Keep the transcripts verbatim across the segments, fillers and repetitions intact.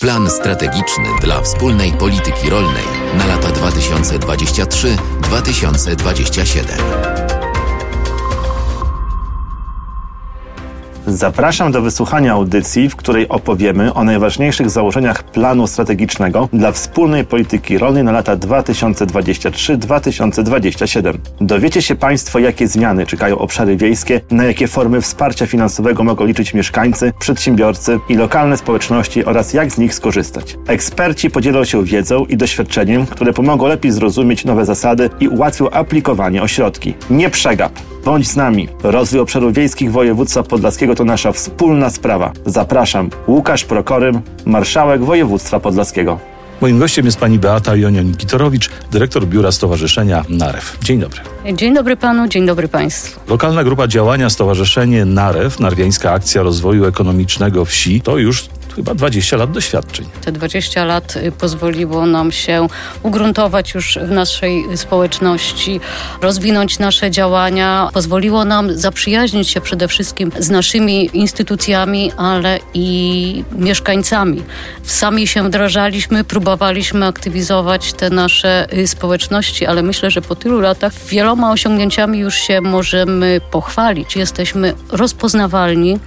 Plan strategiczny dla wspólnej polityki rolnej na lata dwa tysiące dwudziesty trzeci do dwa tysiące dwudziestego siódmego. Zapraszam do wysłuchania audycji, w której opowiemy o najważniejszych założeniach planu strategicznego dla wspólnej polityki rolnej na lata dwa tysiące dwudziesty trzeci do dwa tysiące dwudziestego siódmego. Dowiecie się Państwo, jakie zmiany czekają obszary wiejskie, na jakie formy wsparcia finansowego mogą liczyć mieszkańcy, przedsiębiorcy i lokalne społeczności oraz jak z nich skorzystać. Eksperci podzielą się wiedzą i doświadczeniem, które pomogą lepiej zrozumieć nowe zasady i ułatwią aplikowanie o środki. Nie przegap! Bądź z nami. Rozwój obszarów wiejskich województwa podlaskiego to nasza wspólna sprawa. Zapraszam. Łukasz Prokorym, marszałek województwa podlaskiego. Moim gościem jest pani Beata Jonion-Kitorowicz, dyrektor biura Stowarzyszenia NAREW. Dzień dobry. Dzień dobry panu, dzień dobry państwu. Lokalna grupa działania Stowarzyszenie NAREW, Narwiańska Akcja Rozwoju Ekonomicznego Wsi, to już chyba dwadzieścia lat doświadczeń. Te dwadzieścia lat pozwoliło nam się ugruntować już w naszej społeczności, rozwinąć nasze działania, pozwoliło nam zaprzyjaźnić się przede wszystkim z naszymi instytucjami, ale i mieszkańcami. Sami się wdrażaliśmy, próbowaliśmy aktywizować te nasze społeczności, ale myślę, że po tylu latach wieloma osiągnięciami już się możemy pochwalić. Jesteśmy rozpoznawalni,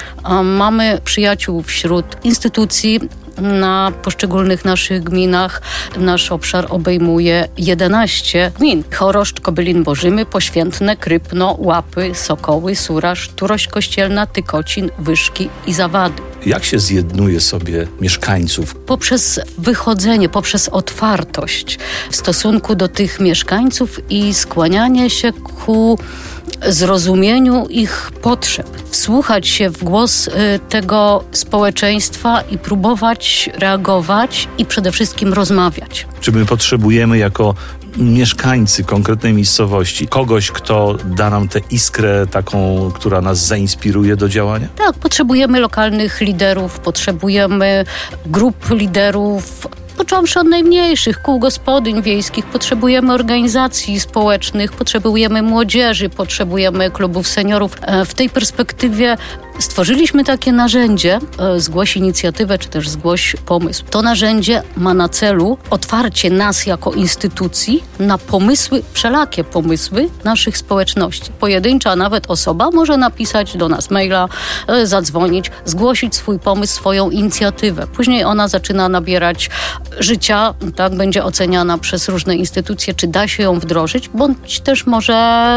mamy przyjaciół wśród instytucji na poszczególnych naszych gminach. Nasz obszar obejmuje jedenaście gmin. Choroszcz, Kobylin-Bożymy, Poświętne, Krypno, Łapy, Sokoły, Suraż, Turość Kościelna, Tykocin, Wyszki i Zawady. Jak się zjednuje sobie mieszkańców? Poprzez wychodzenie, poprzez otwartość w stosunku do tych mieszkańców i skłanianie się ku zrozumieniu ich potrzeb. Wsłuchać się w głos y, tego społeczeństwa i próbować reagować i przede wszystkim rozmawiać. Czy my potrzebujemy jako mieszkańcy konkretnej miejscowości kogoś, kto da nam tę iskrę taką, która nas zainspiruje do działania? Tak, potrzebujemy lokalnych liderów, potrzebujemy grup liderów, począwszy od najmniejszych kół gospodyń wiejskich, potrzebujemy organizacji społecznych, potrzebujemy młodzieży, potrzebujemy klubów seniorów. W tej perspektywie stworzyliśmy takie narzędzie, zgłoś inicjatywę, czy też zgłoś pomysł. To narzędzie ma na celu otwarcie nas jako instytucji na pomysły, wszelakie pomysły naszych społeczności. Pojedyncza, a nawet osoba może napisać do nas maila, zadzwonić, zgłosić swój pomysł, swoją inicjatywę. Później ona zaczyna nabierać życia, tak, będzie oceniana przez różne instytucje, czy da się ją wdrożyć, bądź też może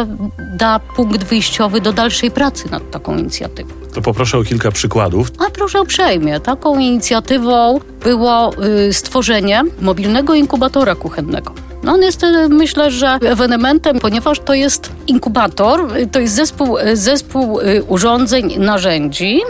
da punkt wyjściowy do dalszej pracy nad taką inicjatywą. To poproszę o kilka przykładów. A proszę uprzejmie. Taką inicjatywą było y, stworzenie mobilnego inkubatora kuchennego. No on jest, myślę, że ewenementem, ponieważ to jest inkubator, to jest zespół, zespół urządzeń, narzędzi,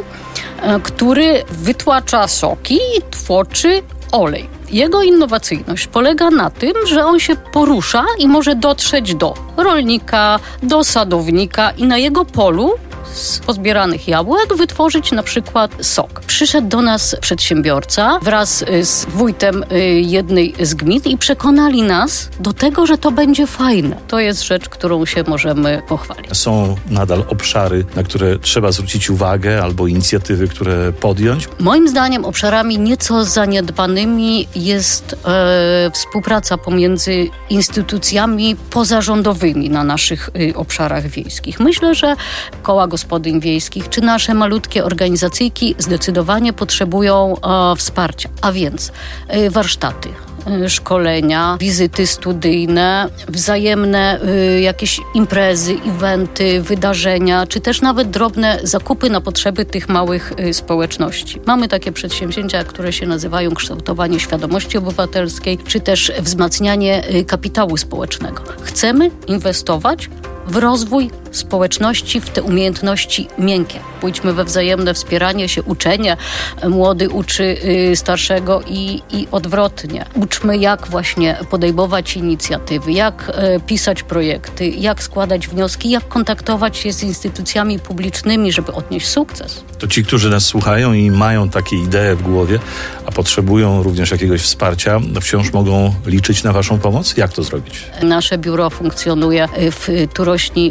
który wytłacza soki i tłoczy olej. Jego innowacyjność polega na tym, że on się porusza i może dotrzeć do rolnika, do sadownika i na jego polu z pozbieranych jabłek wytworzyć na przykład sok. Przyszedł do nas przedsiębiorca wraz z wójtem jednej z gmin i przekonali nas do tego, że to będzie fajne. To jest rzecz, którą się możemy pochwalić. Są nadal obszary, na które trzeba zwrócić uwagę albo inicjatywy, które podjąć? Moim zdaniem obszarami nieco zaniedbanymi jest e, współpraca pomiędzy instytucjami pozarządowymi na naszych e, obszarach wiejskich. Myślę, że koła gospodyń wiejskich czy nasze malutkie organizacyjki zdecydowanie potrzebują e, wsparcia. A więc e, warsztaty, e, szkolenia, wizyty studyjne, wzajemne e, jakieś imprezy, eventy, wydarzenia, czy też nawet drobne zakupy na potrzeby tych małych e, społeczności. Mamy takie przedsięwzięcia, które się nazywają kształtowanie świadomości obywatelskiej, czy też wzmacnianie e, kapitału społecznego. Chcemy inwestować w rozwój społeczności, w te umiejętności miękkie. Pójdźmy we wzajemne wspieranie się, uczenie. Młody uczy y, starszego i, i odwrotnie. Uczmy, jak właśnie podejmować inicjatywy, jak y, pisać projekty, jak składać wnioski, jak kontaktować się z instytucjami publicznymi, żeby odnieść sukces. To ci, którzy nas słuchają i mają takie idee w głowie, a potrzebują również jakiegoś wsparcia, wciąż mogą liczyć na waszą pomoc? Jak to zrobić? Nasze biuro funkcjonuje w Turośni Kościelnej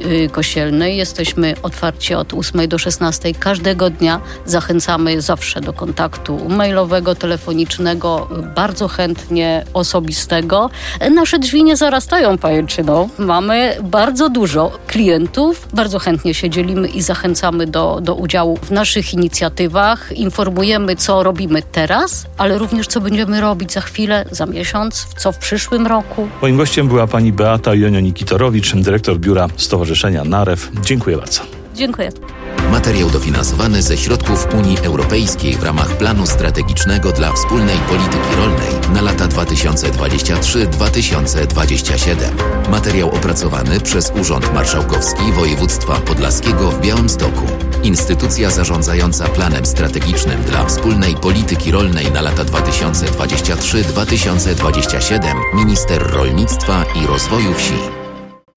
Osielnej. Jesteśmy otwarci od ósmej do szesnastej każdego dnia. Zachęcamy zawsze do kontaktu mailowego, telefonicznego, bardzo chętnie osobistego. Nasze drzwi nie zarastają pajęczyną. Mamy bardzo dużo klientów. Bardzo chętnie się dzielimy i zachęcamy do, do udziału w naszych inicjatywach. Informujemy, co robimy teraz, ale również co będziemy robić za chwilę, za miesiąc, co w przyszłym roku. Moim gościem była pani Beata Jonio-Nikitorowicz, dyrektor biura Stowarzyszenia Narew. Dziękuję bardzo. Dziękuję. Materiał dofinansowany ze środków Unii Europejskiej w ramach planu strategicznego dla wspólnej polityki rolnej na lata dwa tysiące dwudziesty trzeci do dwa tysiące dwudziestego siódmego. Materiał opracowany przez Urząd Marszałkowski Województwa Podlaskiego w Białymstoku. Instytucja zarządzająca planem strategicznym dla wspólnej polityki rolnej na lata dwa tysiące dwudziesty trzeci do dwa tysiące dwudziestego siódmego. Minister Rolnictwa i Rozwoju Wsi.